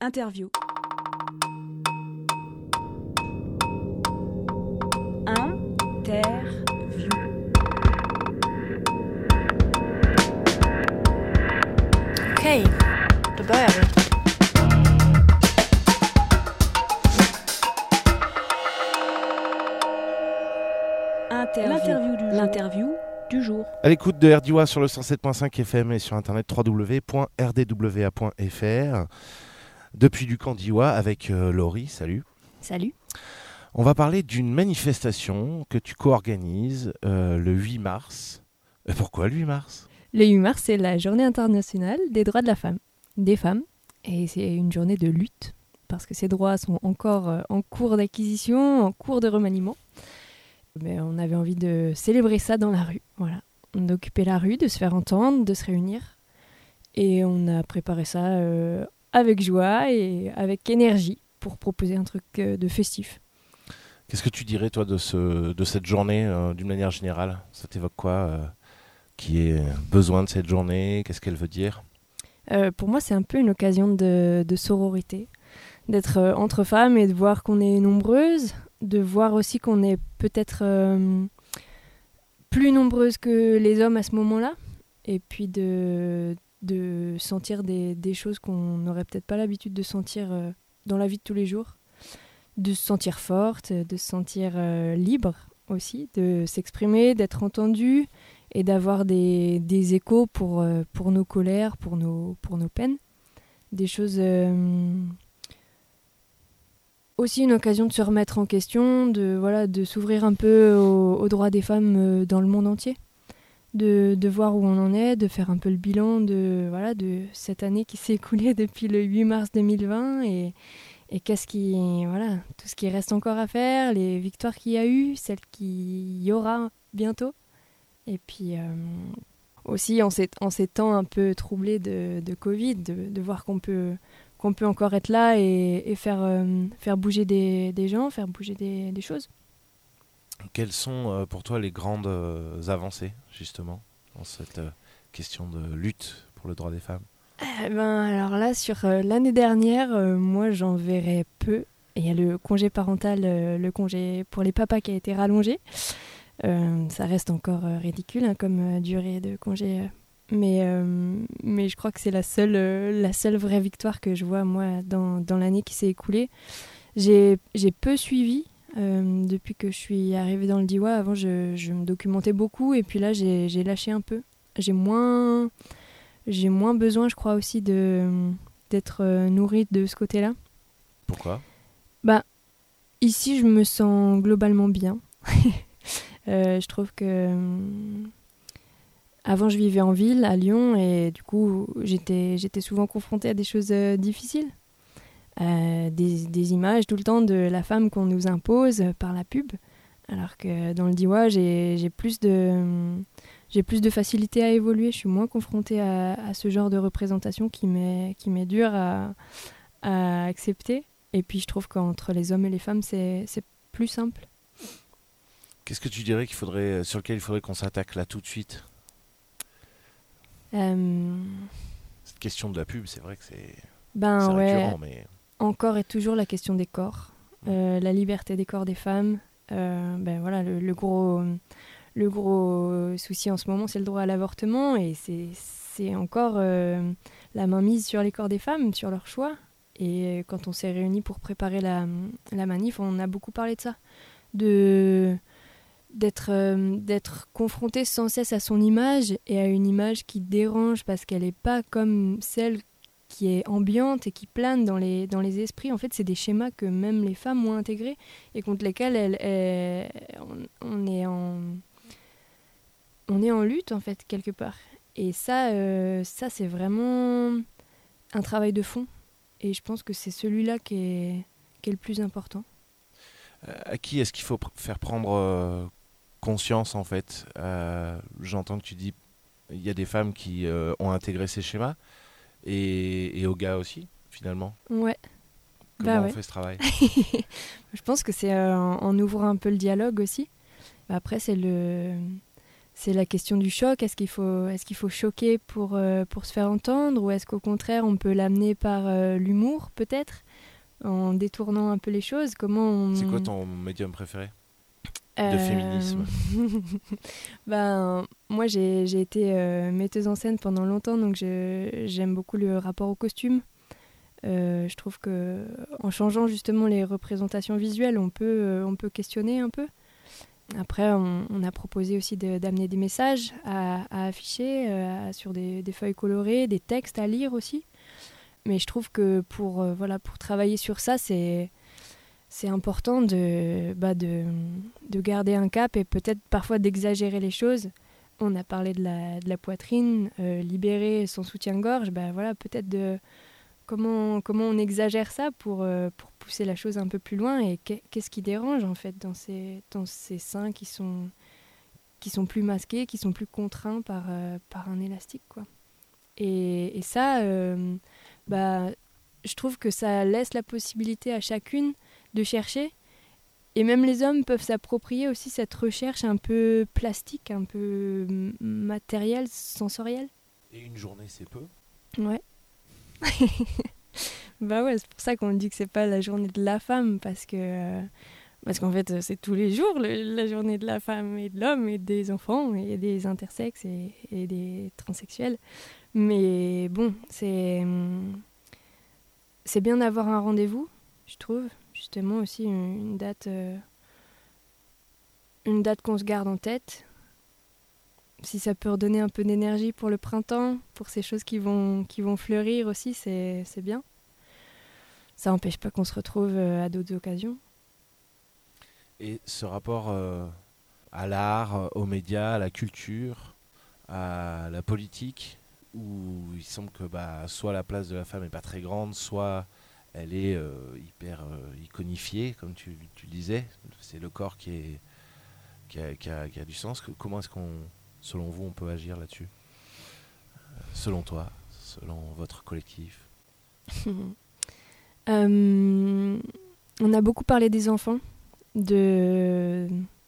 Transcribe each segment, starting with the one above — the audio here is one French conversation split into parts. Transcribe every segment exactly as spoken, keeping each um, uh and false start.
Interview. Interview. Okej, då börjar vi. Interview. L'interview du jour. L'interview du jour. À l'écoute de R D W A sur le cent sept point cinq F M et sur internet w w w point r d w a point f r. Depuis du camp d'Iwa avec euh, Laurie, salut. Salut. On va parler d'une manifestation que tu co-organises euh, le huit mars. Et pourquoi le huit mars ? Le huit mars, c'est la journée internationale des droits de la femme, des femmes. Et c'est une journée de lutte, parce que ces droits sont encore euh, en cours d'acquisition, en cours de remaniement. Mais on avait envie de célébrer ça dans la rue, voilà. D'occuper la rue, de se faire entendre, de se réunir. Et on a préparé ça euh, avec joie et avec énergie pour proposer un truc euh, de festif. Qu'est-ce que tu dirais, toi, de, ce, de cette journée, euh, d'une manière générale ? Ça t'évoque quoi euh, qui est besoin de cette journée ? Qu'est-ce qu'elle veut dire ? Euh, pour moi, c'est un peu une occasion de, de sororité, d'être euh, entre femmes et de voir qu'on est nombreuses, de voir aussi qu'on est peut-être euh, plus nombreuses que les hommes à ce moment-là, et puis de, de sentir des, des choses qu'on n'aurait peut-être pas l'habitude de sentir euh, dans la vie de tous les jours, de se sentir forte, de se sentir euh, libre aussi, de s'exprimer, d'être entendue, et d'avoir des, des échos pour, euh, pour nos colères, pour nos, pour nos peines. Des choses... Euh, aussi une occasion de se remettre en question, de, voilà, de s'ouvrir un peu aux, aux droits des femmes euh, dans le monde entier. De, de voir où on en est, de faire un peu le bilan de, voilà, de cette année qui s'est écoulée depuis le huit mars deux mille vingt et, et qu'est-ce qui, voilà, tout ce qui reste encore à faire, les victoires qu'il y a eu, celles qu'il y aura bientôt. Et puis euh, aussi en ces, en ces temps un peu troublés de, de Covid, de, de voir qu'on peut, qu'on peut encore être là et, et faire, euh, faire bouger des, des gens, faire bouger des, des choses. Quelles sont euh, pour toi les grandes euh, avancées, justement, dans cette euh, question de lutte pour le droit des femmes ? Eh ben, alors là, sur euh, l'année dernière, euh, moi j'en verrais peu. Il y a le congé parental, euh, le congé pour les papas qui a été rallongé. Euh, ça reste encore euh, ridicule hein, comme euh, durée de congé, euh, mais, euh, mais je crois que c'est la seule, euh, la seule vraie victoire que je vois moi dans, dans l'année qui s'est écoulée. J'ai, j'ai peu suivi euh, depuis que je suis arrivée dans le D I W A. Avant je, je me documentais beaucoup et puis là j'ai, j'ai lâché un peu. J'ai moins, j'ai moins besoin je crois aussi de, d'être euh, nourrie de ce côté-là. Pourquoi ? Bah, ici je me sens globalement bien. Euh, je trouve que euh, avant je vivais en ville à Lyon et du coup j'étais, j'étais souvent confrontée à des choses euh, difficiles, euh, des, des images tout le temps de la femme qu'on nous impose par la pub, alors que dans le D I W A j'ai, j'ai, plus de, j'ai plus de facilité à évoluer, je suis moins confrontée à, à ce genre de représentation qui m'est, qui m'est dur à, à accepter, et puis je trouve qu'entre les hommes et les femmes c'est, c'est plus simple. Qu'est-ce que tu dirais qu'il faudrait, sur lequel il faudrait qu'on s'attaque là tout de suite ? euh... Cette question de la pub, c'est vrai que c'est, ben, c'est ouais. récurrent, mais... Encore et toujours la question des corps, euh, la liberté des corps des femmes. Euh, ben voilà, le, le, gros, le gros souci en ce moment, c'est le droit à l'avortement et c'est, c'est encore euh, la mainmise sur les corps des femmes, sur leur choix. Et quand on s'est réunis pour préparer la, la manif, on a beaucoup parlé de ça, de... D'être, euh, d'être confronté sans cesse à son image et à une image qui dérange parce qu'elle n'est pas comme celle qui est ambiante et qui plane dans les, dans les esprits. En fait, c'est des schémas que même les femmes ont intégrés et contre lesquels elles, elles, on, on, est en, on est en lutte, en fait, quelque part. Et ça, euh, ça, c'est vraiment un travail de fond. Et je pense que c'est celui-là qui est, qui est le plus important. Euh, à qui est-ce qu'il faut pr- faire prendre... Euh conscience en fait, euh, j'entends que tu dis il y a des femmes qui euh, ont intégré ces schémas et, et aux gars aussi finalement. Ouais. Comment bah on ouais. fait ce travail ? Je pense que c'est euh, en, en ouvrant un peu le dialogue aussi. Après c'est le c'est la question du choc. Est-ce qu'il faut, est-ce qu'il faut choquer pour, euh, pour se faire entendre, ou est-ce qu'au contraire on peut l'amener par euh, l'humour peut-être, en détournant un peu les choses? Comment on... C'est quoi ton médium préféré de Euh, féminisme? Ben, moi j'ai, j'ai été euh, metteuse en scène pendant longtemps, donc je, j'aime beaucoup le rapport au costume. Euh, je trouve que en changeant justement les représentations visuelles, on peut, euh, on peut questionner un peu. Après, on, on a proposé aussi de, d'amener des messages à, à afficher euh, sur des, des feuilles colorées, des textes à lire aussi. Mais je trouve que pour, euh, voilà, pour travailler sur ça, c'est, c'est important de, bah de, de garder un cap et peut-être parfois d'exagérer les choses. On a parlé de la, de la poitrine, euh, libérer son soutien-gorge, bah voilà, peut-être de... Comment, comment on exagère ça pour, euh, pour pousser la chose un peu plus loin, et qu'est-ce qui dérange en fait dans ces, dans ces seins qui sont, qui sont plus masqués, qui sont plus contraints par, euh, par un élastique, quoi. Et, et ça, euh, bah, je trouve que ça laisse la possibilité à chacune de chercher, et même les hommes peuvent s'approprier aussi cette recherche un peu plastique, un peu matérielle, sensorielle. Et une journée, c'est peu? Ouais. Bah ouais, c'est pour ça qu'on dit que c'est pas la journée de la femme, parce que euh, parce qu'en fait c'est tous les jours le, la journée de la femme et de l'homme et des enfants et des intersexes et, et des transsexuels. Mais bon, c'est c'est bien d'avoir un rendez-vous, je trouve, justement aussi une, une date euh, une date qu'on se garde en tête. Si ça peut redonner un peu d'énergie pour le printemps, pour ces choses qui vont, qui vont fleurir aussi, c'est, c'est bien. Ça n'empêche pas qu'on se retrouve à d'autres occasions. Et ce rapport euh, à l'art, aux médias, à la culture, à la politique, où il semble que bah, soit la place de la femme n'est pas très grande, soit elle est euh, hyper euh, iconifiée, comme tu, tu le disais. C'est le corps qui, est, qui, a, qui, a, qui a du sens. Comment est-ce qu'on... Selon vous, on peut agir là-dessus? Selon toi, selon votre collectif? euh, On a beaucoup parlé des enfants, de,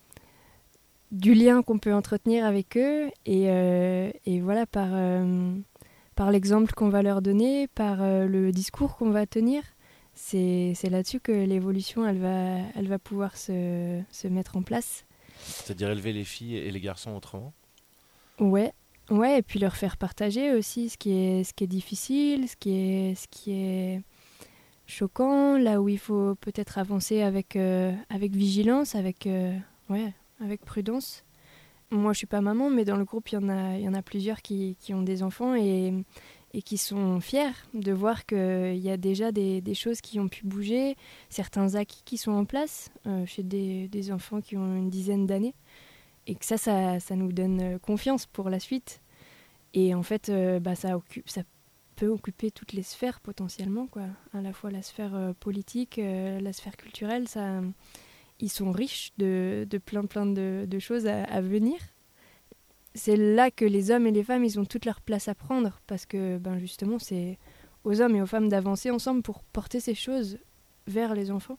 du lien qu'on peut entretenir avec eux, et, euh, et voilà, par, euh, par l'exemple qu'on va leur donner, par euh, le discours qu'on va tenir. C'est, c'est là-dessus que l'évolution, elle va, elle va pouvoir se, se mettre en place. C'est-à-dire élever les filles et les garçons autrement? Ouais, ouais, et puis leur faire partager aussi ce qui est, ce qui est difficile, ce qui est, ce qui est choquant, là où il faut peut-être avancer avec, euh, avec vigilance, avec, euh, ouais, avec prudence. Moi, je suis pas maman, mais dans le groupe, il y en a, il y en a plusieurs qui, qui ont des enfants et, et qui sont fiers de voir qu'il y a déjà des, des choses qui ont pu bouger, certains acquis qui sont en place euh, chez des, des enfants qui ont une dizaine d'années. Et que ça, ça, ça nous donne confiance pour la suite. Et en fait, euh, bah, ça, occupe, ça peut occuper toutes les sphères potentiellement, quoi. À la fois la sphère euh, politique, euh, la sphère culturelle. Ça, ils sont riches de, de plein, plein de, de choses à, à venir. C'est là que les hommes et les femmes, ils ont toute leur place à prendre. Parce que ben, justement, c'est aux hommes et aux femmes d'avancer ensemble pour porter ces choses vers les enfants.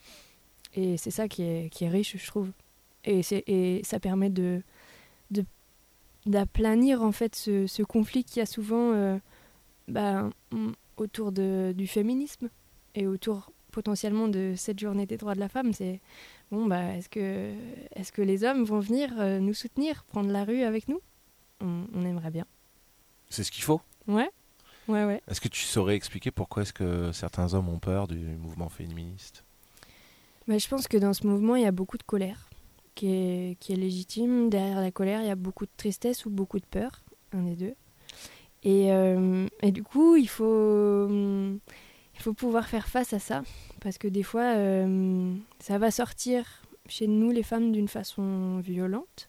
Et c'est ça qui est, qui est riche, je trouve. Et, c'est, et ça permet de, de, d'aplanir en fait ce, ce conflit qu'il y a souvent euh, bah, autour de, du féminisme et autour potentiellement de cette journée des droits de la femme. C'est bon, bah, est-ce que, est-ce que les hommes vont venir euh, nous soutenir, prendre la rue avec nous? on, on aimerait bien. C'est ce qu'il faut? Ouais, ouais, ouais. Est-ce que tu saurais expliquer pourquoi est-ce que certains hommes ont peur du mouvement féministe? Bah, je pense que dans ce mouvement, il y a beaucoup de colère. Qui est, qui est légitime. Derrière la colère, il y a beaucoup de tristesse ou beaucoup de peur, un des deux. Et, euh, et du coup, il faut, il faut pouvoir faire face à ça, parce que des fois, euh, ça va sortir chez nous, les femmes, d'une façon violente.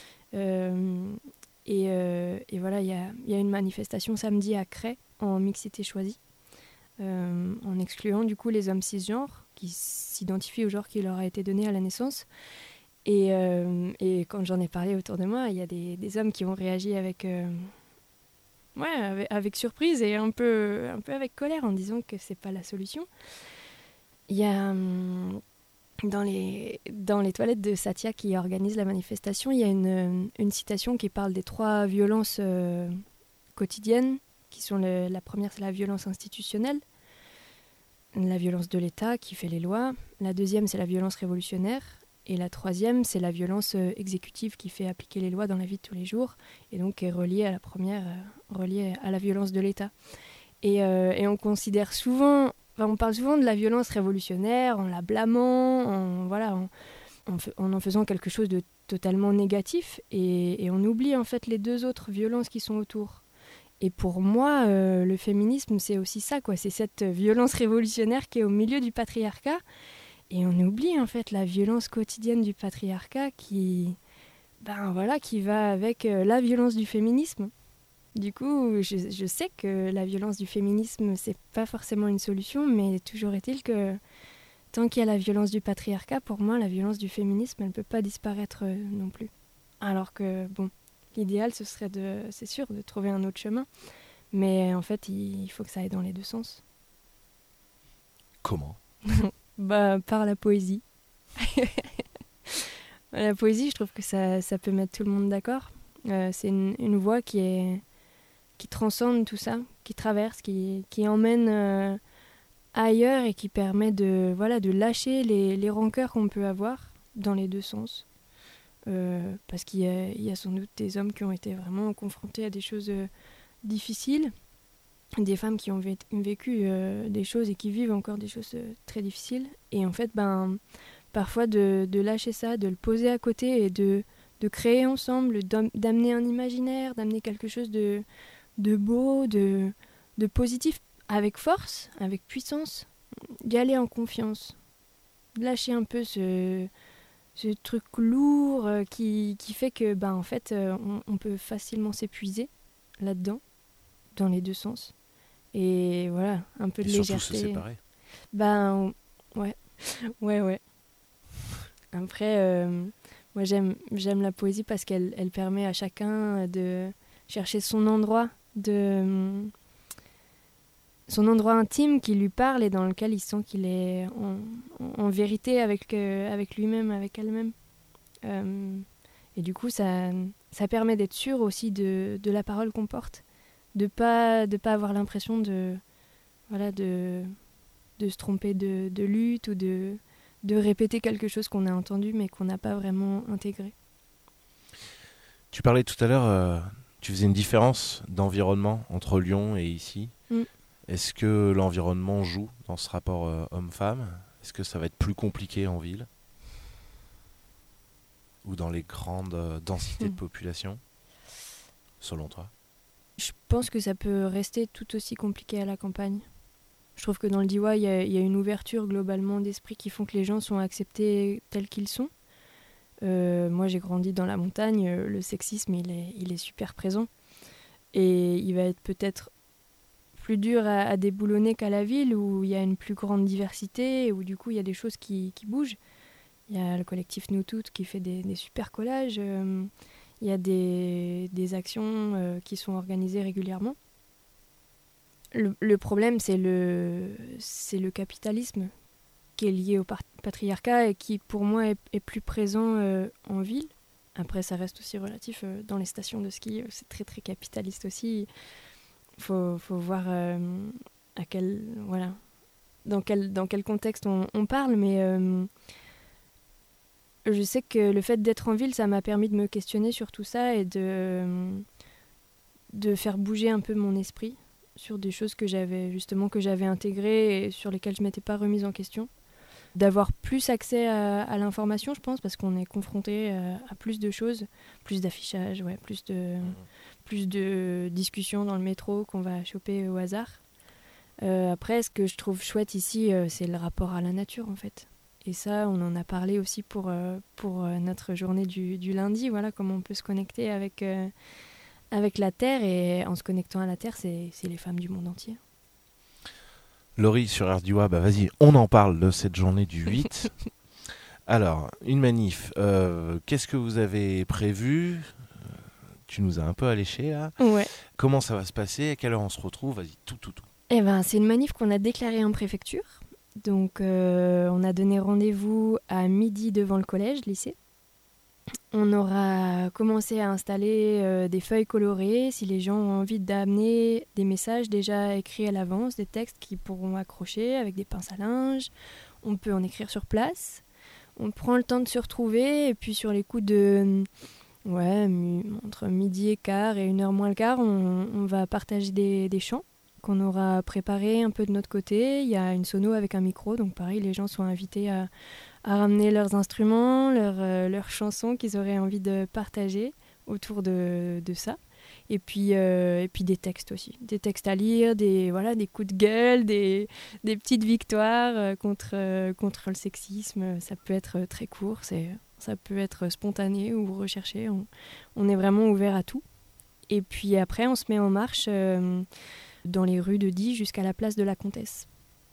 Euh, et, euh, et voilà, il y a, y a une manifestation samedi à Cray, en mixité choisie, euh, en excluant du coup les hommes cisgenres, qui s'identifient au genre qui leur a été donné à la naissance. Et, euh, et quand j'en ai parlé autour de moi, il y a des, des hommes qui ont réagi avec, euh, ouais, avec, avec surprise et un peu, un peu avec colère en disant que c'est pas la solution. Il y a, hum, dans les, dans les toilettes de Satya qui organise la manifestation, il y a une, une citation qui parle des trois violences euh, quotidiennes, qui sont le, la première, c'est la violence institutionnelle, la violence de l'État qui fait les lois, la deuxième, c'est la violence révolutionnaire, et la troisième, c'est la violence euh, exécutive qui fait appliquer les lois dans la vie de tous les jours, et donc est reliée à la première, euh, reliée à la violence de l'État. Et, euh, et on considère souvent... Enfin, on parle souvent de la violence révolutionnaire en la blâmant, en, voilà, en, en, en en faisant quelque chose de totalement négatif, et, et on oublie en fait les deux autres violences qui sont autour. Et pour moi, euh, le féminisme, c'est aussi ça, quoi. C'est cette violence révolutionnaire qui est au milieu du patriarcat, et on oublie en fait la violence quotidienne du patriarcat qui, ben, voilà, qui va avec euh, la violence du féminisme. Du coup, je, je sais que la violence du féminisme, c'est pas forcément une solution, mais toujours est-il que tant qu'il y a la violence du patriarcat, pour moi, la violence du féminisme, elle peut pas disparaître euh, non plus. Alors que, bon, l'idéal, ce serait, de, c'est sûr, de trouver un autre chemin. Mais en fait, il, il faut que ça aille dans les deux sens. Comment ? Bah, par la poésie. La poésie, je trouve que ça, ça peut mettre tout le monde d'accord. Euh, c'est une, une voix qui est... qui transcende tout ça, qui traverse, qui, qui emmène euh, ailleurs et qui permet de, voilà, de lâcher les, les rancœurs qu'on peut avoir dans les deux sens. Euh, parce qu'il y a, il y a sans doute des hommes qui ont été vraiment confrontés à des choses euh, difficiles, des femmes qui ont vé- vécu euh, des choses et qui vivent encore des choses euh, très difficiles. Et en fait, ben, parfois de, de lâcher ça, de le poser à côté et de, de créer ensemble, d'amener un imaginaire, d'amener quelque chose de... de beau, de, de positif, avec force, avec puissance, d'y aller en confiance. Lâcher un peu ce, ce truc lourd euh, qui, qui fait que, ben, en fait, euh, on, on peut facilement s'épuiser là-dedans, dans les deux sens. Et voilà, un peu de Et surtout légèreté. se séparer. Ben, ouais, ouais, ouais. Après, euh, moi, j'aime, j'aime la poésie parce qu'elle elle permet à chacun de chercher son endroit, de son endroit intime qui lui parle et dans lequel il sent qu'il est en, en, en vérité avec, euh, avec lui-même, avec elle-même. Euh, et du coup, ça, ça permet d'être sûr aussi de, de la parole qu'on porte, de pas de pas avoir l'impression de voilà de de se tromper de, de lutte ou de de répéter quelque chose qu'on a entendu mais qu'on n'a pas vraiment intégré. Tu parlais tout à l'heure, euh, tu faisais une différence d'environnement entre Lyon et ici. Mm. Est-ce que l'environnement joue dans ce rapport euh, homme-femme ? Est-ce que ça va être plus compliqué en ville ? Ou dans les grandes euh, densités Mm. de population, selon toi ? Je pense que ça peut rester tout aussi compliqué à la campagne. Je trouve que dans le Diois, il y, y a une ouverture globalement d'esprit qui font que les gens sont acceptés tels qu'ils sont. Euh, moi, j'ai grandi dans la montagne, euh, le sexisme, il est, il est super présent. Et il va être peut-être plus dur à, à déboulonner qu'à la ville, où il y a une plus grande diversité, où du coup, il y a des choses qui, qui bougent. Il y a le collectif Nous Toutes qui fait des, des super collages. Euh, il y a des, des actions euh, qui sont organisées régulièrement. Le, le problème, c'est le, c'est le capitalisme qui est lié au par- patriarcat et qui, pour moi, est, est plus présent euh, en ville. Après, ça reste aussi relatif euh, dans les stations de ski. Euh, c'est très, très capitaliste aussi. Il faut, faut voir euh, à quel, voilà, dans, quel, dans quel contexte on, on parle. Mais euh, je sais que le fait d'être en ville, ça m'a permis de me questionner sur tout ça et de, de faire bouger un peu mon esprit sur des choses que j'avais justement que j'avais intégrées et sur lesquelles je m'étais pas remise en question, d'avoir plus accès à, à l'information, je pense, parce qu'on est confronté à, à plus de choses, plus d'affichage, ouais, plus de mmh. plus de discussions dans le métro qu'on va choper au hasard. Euh, après, ce que je trouve chouette ici, euh, c'est le rapport à la nature, en fait. Et ça, on en a parlé aussi pour euh, pour euh, notre journée du, du lundi, voilà, comment on peut se connecter avec euh, avec la Terre, et en se connectant à la Terre, c'est, c'est les femmes du monde entier. Laurie, sur R Diois, bah vas-y, on en parle de cette journée du huit. Alors, une manif, euh, qu'est-ce que vous avez prévu ? Tu nous as un peu alléchés, là. Ouais. Comment ça va se passer ? À quelle heure on se retrouve ? Vas-y, tout, tout, tout. Eh ben, c'est une manif qu'on a déclarée en préfecture. Donc, euh, on a donné rendez-vous à midi devant le collège, lycée. On aura commencé à installer euh, des feuilles colorées si les gens ont envie d'amener des messages déjà écrits à l'avance, des textes qu'ils pourront accrocher avec des pinces à linge. On peut en écrire sur place. On prend le temps de se retrouver et puis sur les coups de... Ouais, mi- entre midi et quart et une heure moins le quart, on, on va partager des, des chants qu'on aura préparés un peu de notre côté. Il y a une sono avec un micro, donc pareil, les gens sont invités à, à ramener leurs instruments, leurs, euh, leurs chansons qu'ils auraient envie de partager autour de, de ça. Et puis, euh, et puis des textes aussi, des textes à lire, des, voilà, des coups de gueule, des, des petites victoires euh, contre, euh, contre le sexisme. Ça peut être très court, c'est, ça peut être spontané ou recherché. On, on est vraiment ouvert à tout. Et puis après, on se met en marche euh, dans les rues de Die jusqu'à la place de la Comtesse.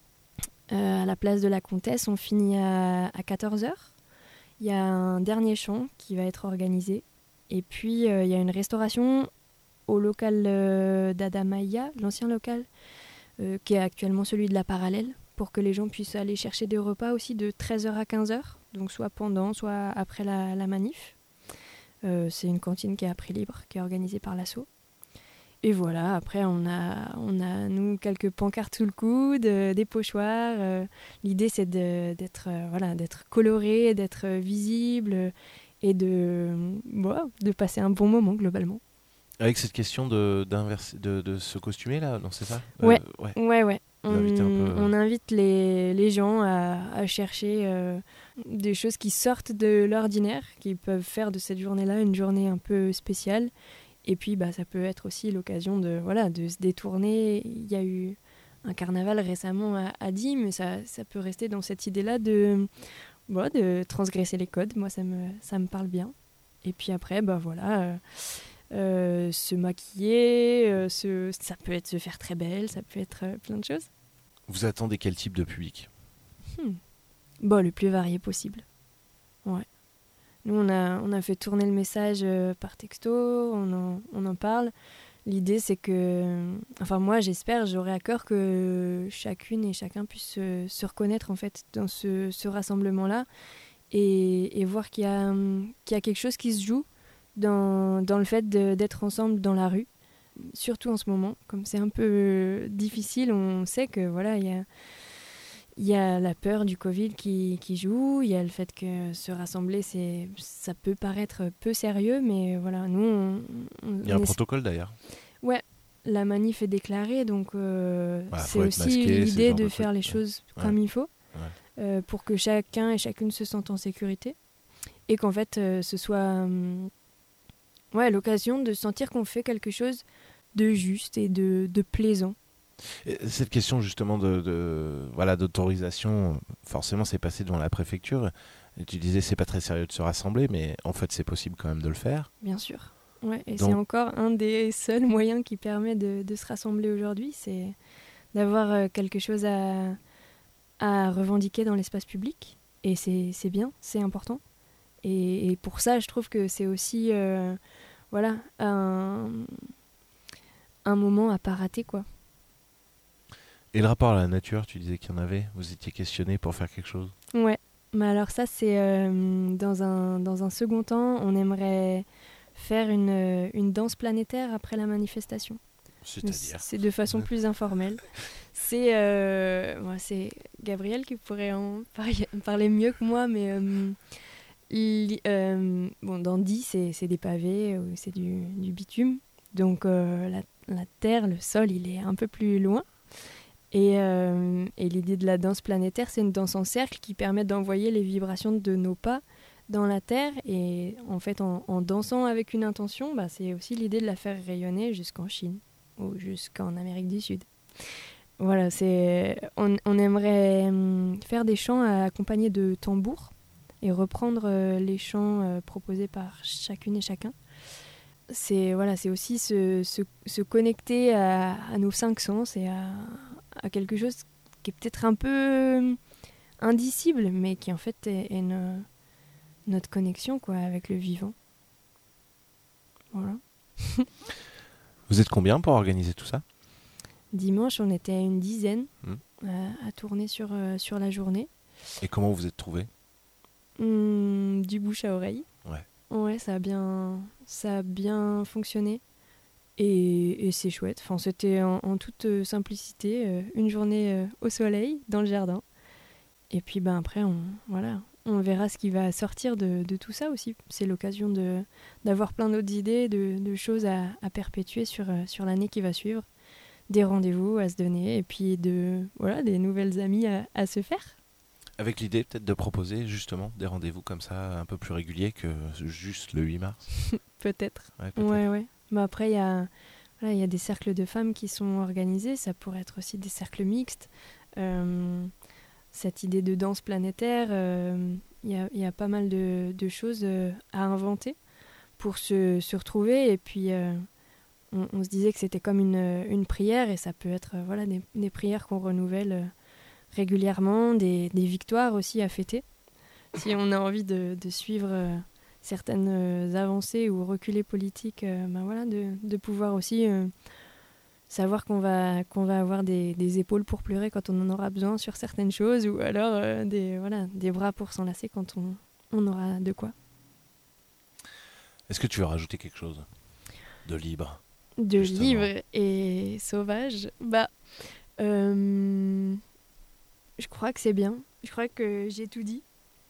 Euh, à la place de la Comtesse, on finit à, à quatorze heures. Il y a un dernier chant qui va être organisé. Et puis, euh, il y a une restauration au local euh, d'Adamaïa, l'ancien local, euh, qui est actuellement celui de la Parallèle, pour que les gens puissent aller chercher des repas aussi de treize heures à quinze heures, donc soit pendant, soit après la, la manif. Euh, c'est une cantine qui est à prix libre, qui est organisée par l'asso. Et voilà, après on a, on a nous quelques pancartes sous le coude, euh, des pochoirs. Euh, l'idée c'est de, d'être, euh, voilà, d'être coloré, d'être visible euh, et de, voilà, de passer un bon moment globalement. Avec cette question de, d'inverser, de, de se costumer là, non c'est ça Ouais, euh, ouais. ouais, ouais. Vous On, invitez un peu, euh, on invite les, les gens à, à chercher euh, des choses qui sortent de l'ordinaire, qui peuvent faire de cette journée-là une journée un peu spéciale. Et puis, bah, ça peut être aussi l'occasion de, voilà, de se détourner. Il y a eu un carnaval récemment à, à Die, mais ça, ça peut rester dans cette idée-là de, bah, de transgresser les codes. Moi, ça me, ça me parle bien. Et puis après, bah, voilà, euh, euh, se maquiller, euh, se, ça peut être se faire très belle, ça peut être euh, plein de choses. Vous attendez quel type de public? Hmm. Bon, le plus varié possible. Ouais. Nous, on a, on a fait tourner le message euh, par texto, on en, on en parle. L'idée, c'est que... Enfin, moi, j'espère, j'aurai à cœur que chacune et chacun puisse se, se reconnaître, en fait, dans ce, ce rassemblement-là et, et voir qu'il y a, qu'il y a quelque chose qui se joue dans, dans le fait de, d'être ensemble dans la rue. Surtout en ce moment, comme c'est un peu difficile, on sait que, voilà, il y a... Il y a la peur du Covid qui, qui joue, il y a le fait que se rassembler, c'est, ça peut paraître peu sérieux, mais voilà, nous, on... on Il y a un on est... protocole d'ailleurs. Ouais, la manif est déclarée, donc euh, Bah, c'est faut être aussi masqué, c'est l'idée le genre de de faire truc. les choses Ouais. comme il faut, Ouais. euh, pour que chacun et chacune se sente en sécurité, et qu'en fait, euh, ce soit hum, ouais, l'occasion de sentir qu'on fait quelque chose de juste et de, de plaisant. Et cette question justement de, de voilà d'autorisation, forcément c'est passé devant la préfecture. Et tu disais c'est pas très sérieux de se rassembler, mais en fait c'est possible quand même de le faire. Bien sûr. Ouais, et Donc- c'est encore un des seuls moyens qui permet de, de se rassembler aujourd'hui, c'est d'avoir euh, quelque chose à, à revendiquer dans l'espace public. Et c'est, c'est bien, c'est important. Et, et pour ça, je trouve que c'est aussi euh, voilà, un, un moment à pas rater, quoi. Et le rapport à la nature, tu disais qu'il y en avait. Vous étiez questionné pour faire quelque chose. Ouais, mais alors ça, c'est euh, dans, un, dans un second temps, on aimerait faire une, une danse planétaire après la manifestation. Mais C'est-à-dire c'est de façon plus informelle. C'est, euh, moi, c'est Gabriel qui pourrait en par- parler mieux que moi, mais euh, il- euh, bon, dans Die, c'est, c'est des pavés, euh, c'est du, du bitume. Donc euh, la, la terre, le sol, il est un peu plus loin. Et, euh, et l'idée de la danse planétaire, c'est une danse en cercle qui permet d'envoyer les vibrations de nos pas dans la terre. Et en fait, en, en dansant avec une intention, bah, c'est aussi l'idée de la faire rayonner jusqu'en Chine ou jusqu'en Amérique du Sud. Voilà, c'est, on, on aimerait hum, faire des chants accompagnés de tambours et reprendre euh, les chants euh, proposés par chacune et chacun. C'est, voilà, c'est aussi se, se, se connecter à, à nos cinq sens et à, à quelque chose qui est peut-être un peu hum, indicible, mais qui en fait est, est no- notre connexion, quoi, avec le vivant. Voilà. Vous êtes combien pour organiser tout ça? Dimanche, on était à une dizaine. Mmh. à, à tourner sur, euh, sur la journée. Et comment vous êtes trouvés ? Hum, du bouche à oreille. Ouais. Ouais, ça a bien, ça a bien fonctionné. Et, et c'est chouette. Enfin, c'était en, en toute euh, simplicité, euh, une journée euh, au soleil, dans le jardin. Et puis ben, après, on, voilà, on verra ce qui va sortir de, de tout ça aussi. C'est l'occasion de, d'avoir plein d'autres idées, de, de choses à, à perpétuer sur, euh, sur l'année qui va suivre. Des rendez-vous à se donner et puis de, voilà, des nouvelles amies à, à se faire. Avec l'idée peut-être de proposer justement des rendez-vous comme ça un peu plus réguliers que juste le huit mars. Peut-être. Ouais, peut-être. Ouais, ouais. Mais après, il y a, voilà, il y a des cercles de femmes qui sont organisés. Ça pourrait être aussi des cercles mixtes. Euh, cette idée de danse planétaire, euh, il y a, il y a pas mal de, de choses euh, à inventer pour se, se retrouver. Et puis, euh, on, on se disait que c'était comme une, une prière. Et ça peut être euh, voilà, des, des prières qu'on renouvelle euh, régulièrement, des, des victoires aussi à fêter. Si on a envie de, de suivre euh, certaines euh, avancées ou reculées politiques, euh, ben voilà, de, de pouvoir aussi euh, savoir qu'on va, qu'on va avoir des, des épaules pour pleurer quand on en aura besoin sur certaines choses, ou alors euh, des, voilà, des bras pour s'enlacer quand on, on aura de quoi. Est-ce que tu veux rajouter quelque chose de libre ? De Justement. libre et sauvage, bah, euh, je crois que c'est bien. Je crois que j'ai tout dit.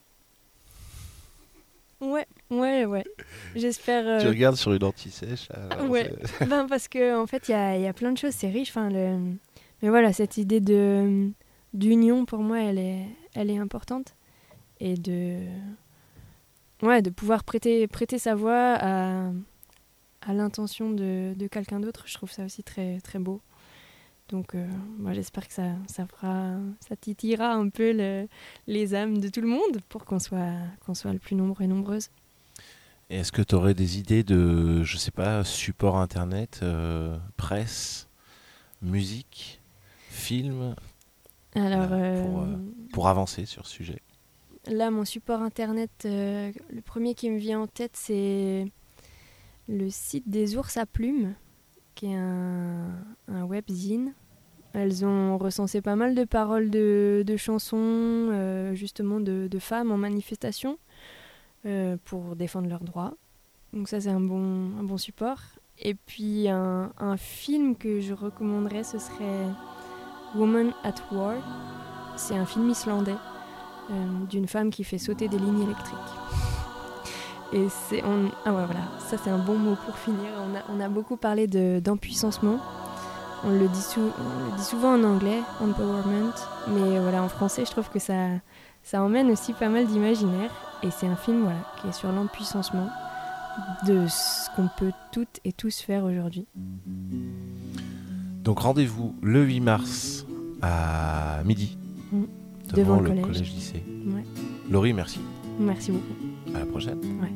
Ouais, ouais, ouais. J'espère. Euh... Tu regardes sur une anti-sèche. Ah, ouais. ben, parce que en fait, il y a, y a plein de choses. C'est riche. Enfin, le... mais voilà, cette idée de d'union pour moi, elle est, elle est importante, et de, ouais, de pouvoir prêter, prêter sa voix à, à l'intention de, de quelqu'un d'autre. Je trouve ça aussi très, très beau. Donc, euh, moi, j'espère que ça, ça fera, ça titillera un peu le, les âmes de tout le monde pour qu'on soit, qu'on soit le plus nombreux et nombreuses. Et est-ce que tu aurais des idées de, je sais pas, support internet, euh, presse, musique, film, Alors, euh, pour, euh, euh, pour avancer sur ce sujet ? Là, mon support internet, euh, le premier qui me vient en tête, c'est le site des Ours à Plumes, qui est un, un webzine. Elles ont recensé pas mal de paroles de, de chansons, euh, justement de, de femmes en manifestation, euh, pour défendre leurs droits. Donc ça, c'est un bon, un bon support. Et puis un, un film que je recommanderais, ce serait Woman at War. C'est un film islandais euh, d'une femme qui fait sauter des lignes électriques. Et c'est, on, ah ouais, voilà, ça c'est un bon mot pour finir. On a, on a beaucoup parlé de, d'empuissancement. On le, dit sou, on le dit souvent en anglais, empowerment, mais voilà, en français, je trouve que ça, ça emmène aussi pas mal d'imaginaire. Et c'est un film, voilà, qui est sur l'empuissancement de ce qu'on peut toutes et tous faire aujourd'hui. Donc rendez-vous le huit mars à midi, mmh. devant, devant le le collège. collège-lycée. Ouais. Laurie, merci. Merci beaucoup. À la prochaine. Ouais.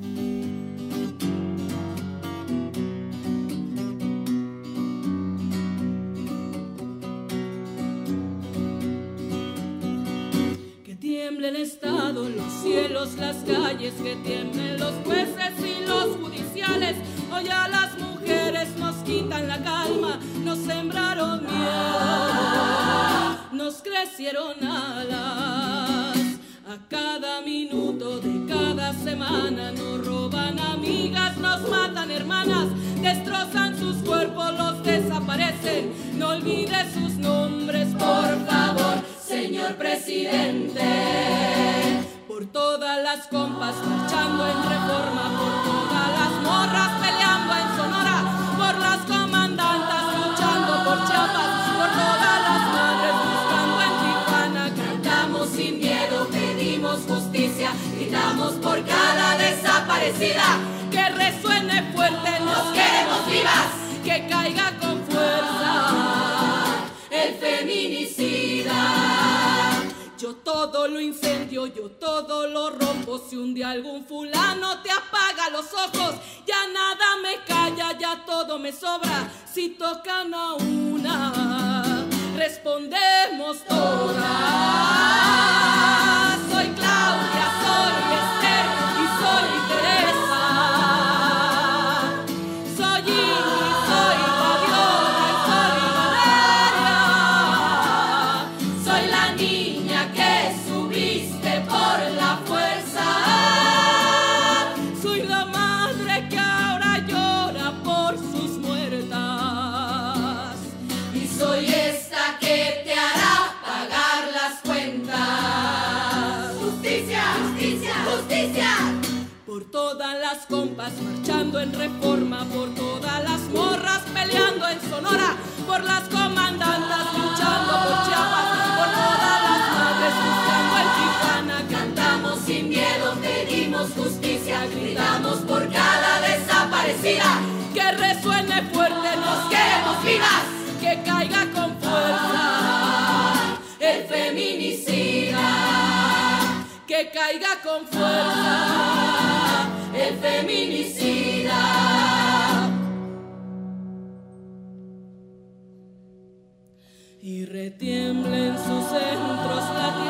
Que tiemble el Estado, los cielos, las calles, que tiemblen los jueces y los judiciales. Hoy a las mujeres nos quitan la calma, nos sembraron miedo, nos crecieron alas. A cada minuto de cada semana nos roban amigas, nos matan hermanas, destrozan sus cuerpos, los desaparecen. No olvide sus nombres, por favor, señor presidente. Por todas las compas marchando en Reforma, por todas las morras peleando en Sonora, por las comandantas luchando por Chiapas, por todas las madres buscando en Tijuana. Cantamos sin miedo, pedimos justicia, gritamos por cada desaparecida. Que resuene fuerte, nos queremos vivas, que caiga con fuerza el feminicida. Yo todo lo incendio, yo todo lo rompo. Si un día algún fulano te apaga los ojos, ya nada me calla, ya todo me sobra. Si tocan a una, respondemos todas. Soy Claudia, soy Esther y soy Teresa. Soy Ingrid, soy Fabiola y soy Valeria. Soy las compas marchando en Reforma, por todas las morras peleando en Sonora, por las comandantas luchando por Chiapas, por todas las madres buscando en Tijuana. Cantamos sin miedo, pedimos justicia, gritamos por cada desaparecida. Que resuene fuerte, nos queremos vivas, que caiga con fuerza el feminicida, que caiga con fuerza el feminicida. Y retiembla en sus centros la tierra